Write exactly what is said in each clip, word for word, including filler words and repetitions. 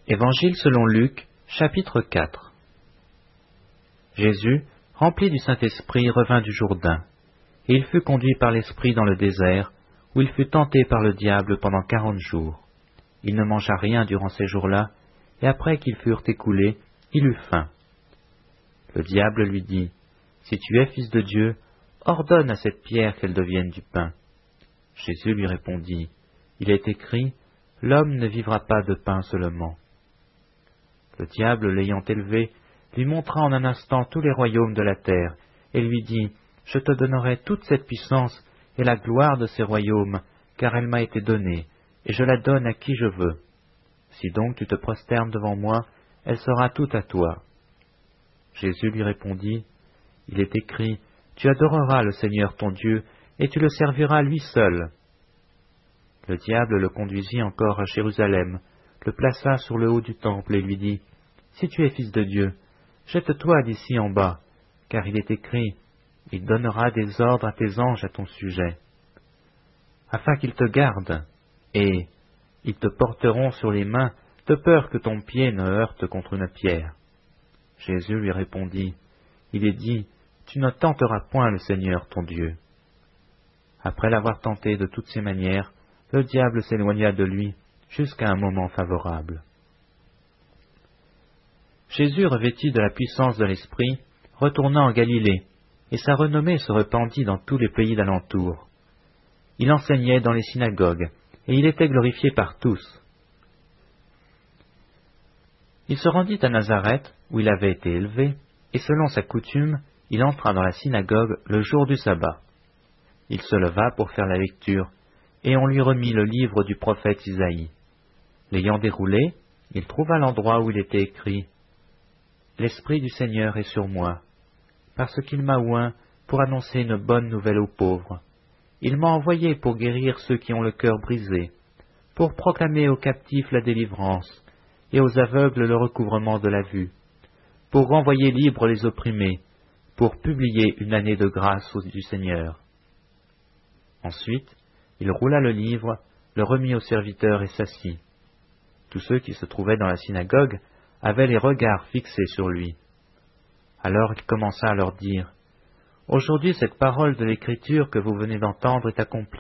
Évangile selon Luc, chapitre quatre. Jésus, rempli du Saint-Esprit, revint du Jourdain, et il fut conduit par l'Esprit dans le désert, où il fut tenté par le diable pendant quarante jours. Il ne mangea rien durant ces jours-là, et après qu'ils furent écoulés, il eut faim. Le diable lui dit, « Si tu es fils de Dieu, ordonne à cette pierre qu'elle devienne du pain. » Jésus lui répondit, « Il est écrit, l'homme ne vivra pas de pain seulement. » Le diable, l'ayant élevé, lui montra en un instant tous les royaumes de la terre, et lui dit, « Je te donnerai toute cette puissance et la gloire de ces royaumes, car elle m'a été donnée, et je la donne à qui je veux. Si donc tu te prosternes devant moi, elle sera toute à toi. » Jésus lui répondit, « Il est écrit, tu adoreras le Seigneur ton Dieu, et tu le serviras lui seul. » Le diable le conduisit encore à Jérusalem, le plaça sur le haut du temple et lui dit, « Si tu es fils de Dieu, jette-toi d'ici en bas, car il est écrit, il donnera des ordres à tes anges à ton sujet, afin qu'ils te gardent, et ils te porteront sur les mains, de peur que ton pied ne heurte contre une pierre. » Jésus lui répondit, « Il est dit, tu ne tenteras point le Seigneur ton Dieu. » Après l'avoir tenté de toutes ses manières, le diable s'éloigna de lui jusqu'à un moment favorable. Jésus, revêtu de la puissance de l'Esprit, retourna en Galilée, et sa renommée se répandit dans tous les pays d'alentour. Il enseignait dans les synagogues, et il était glorifié par tous. Il se rendit à Nazareth, où il avait été élevé, et selon sa coutume, il entra dans la synagogue le jour du sabbat. Il se leva pour faire la lecture, et on lui remit le livre du prophète Isaïe. L'ayant déroulé, il trouva l'endroit où il était écrit « L'Esprit du Seigneur est sur moi, parce qu'il m'a oint pour annoncer une bonne nouvelle aux pauvres. Il m'a envoyé pour guérir ceux qui ont le cœur brisé, pour proclamer aux captifs la délivrance, et aux aveugles le recouvrement de la vue, pour renvoyer libres les opprimés, pour publier une année de grâce du Seigneur. » Ensuite, il roula le livre, le remit au serviteur et s'assit. Tous ceux qui se trouvaient dans la synagogue avaient les regards fixés sur lui. Alors il commença à leur dire, « Aujourd'hui cette parole de l'Écriture que vous venez d'entendre est accomplie. »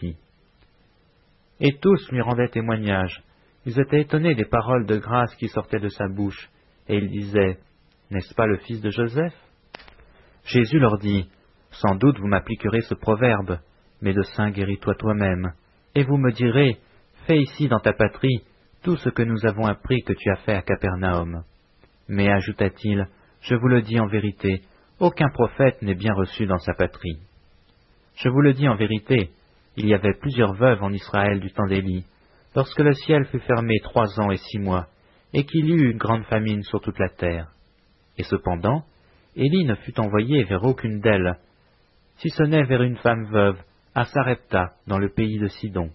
Et tous lui rendaient témoignage. Ils étaient étonnés des paroles de grâce qui sortaient de sa bouche, et ils disaient, « N'est-ce pas le fils de Joseph ?» Jésus leur dit, « Sans doute vous m'appliquerez ce proverbe, médecin, guéris-toi toi-même, et vous me direz, fais ici dans ta patrie tout ce que nous avons appris que tu as fait à Capernaum. Mais, ajouta-t-il, je vous le dis en vérité, aucun prophète n'est bien reçu dans sa patrie. Je vous le dis en vérité, il y avait plusieurs veuves en Israël du temps d'Élie, lorsque le ciel fut fermé trois ans et six mois, et qu'il y eut une grande famine sur toute la terre. Et cependant, Élie ne fut envoyé vers aucune d'elles, si ce n'est vers une femme veuve, à Sarepta, dans le pays de Sidon.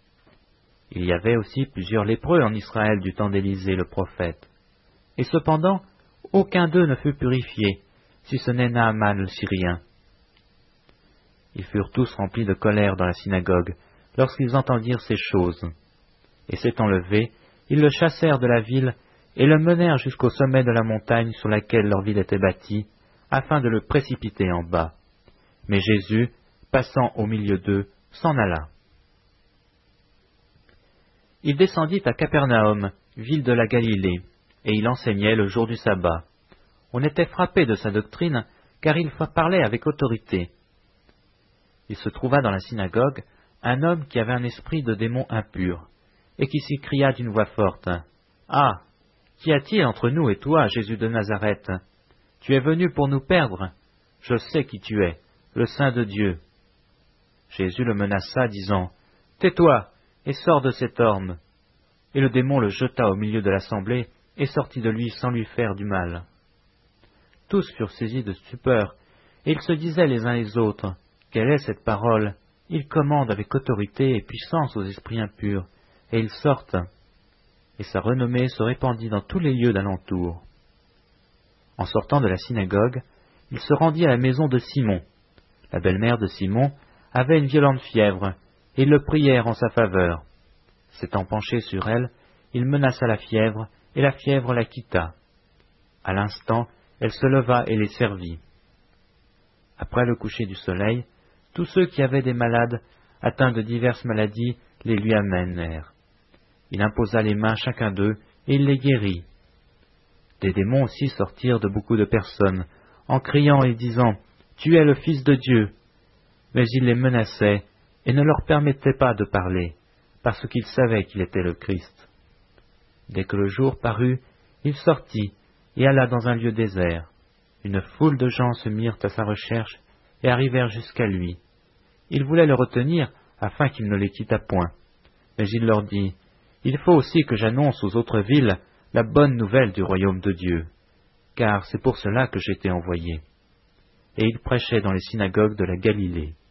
Il y avait aussi plusieurs lépreux en Israël du temps d'Élisée le prophète. Et cependant, aucun d'eux ne fut purifié, si ce n'est Naaman le Syrien. Ils furent tous remplis de colère dans la synagogue, lorsqu'ils entendirent ces choses. Et s'étant levés, ils le chassèrent de la ville, et le menèrent jusqu'au sommet de la montagne sur laquelle leur ville était bâtie, afin de le précipiter en bas. Mais Jésus, passant au milieu d'eux, s'en alla. Il descendit à Capernaum, ville de la Galilée, et il enseignait le jour du sabbat. On était frappé de sa doctrine, car il parlait avec autorité. Il se trouva dans la synagogue un homme qui avait un esprit de démon impur, et qui s'écria d'une voix forte, « Ah, qu'y a-t-il entre nous et toi, Jésus de Nazareth? Tu es venu pour nous perdre? Je sais qui tu es, le Saint de Dieu. » Jésus le menaça, disant, « Tais-toi, et sors de cet homme. » Et le démon le jeta au milieu de l'assemblée, et sortit de lui sans lui faire du mal. Tous furent saisis de stupeur, et ils se disaient les uns les autres, « Quelle est cette parole? Il commande avec autorité et puissance aux esprits impurs, et ils sortent. » Et sa renommée se répandit dans tous les lieux d'alentour. En sortant de la synagogue, il se rendit à la maison de Simon. La belle-mère de Simon avait une violente fièvre, et ils le prièrent en sa faveur. S'étant penché sur elle, il menaça la fièvre, et la fièvre la quitta. À l'instant, elle se leva et les servit. Après le coucher du soleil, tous ceux qui avaient des malades, atteints de diverses maladies, les lui amenèrent. Il imposa les mains à chacun d'eux, et il les guérit. Des démons aussi sortirent de beaucoup de personnes, en criant et disant « Tu es le Fils de Dieu !» Mais il les menaçait, et ne leur permettait pas de parler, parce qu'ils savaient qu'il était le Christ. Dès que le jour parut, il sortit, et alla dans un lieu désert. Une foule de gens se mirent à sa recherche, et arrivèrent jusqu'à lui. Il voulait le retenir, afin qu'il ne les quittât point. Mais il leur dit « Il faut aussi que j'annonce aux autres villes la bonne nouvelle du royaume de Dieu, car c'est pour cela que j'ai été envoyé. » Et il prêchait dans les synagogues de la Galilée.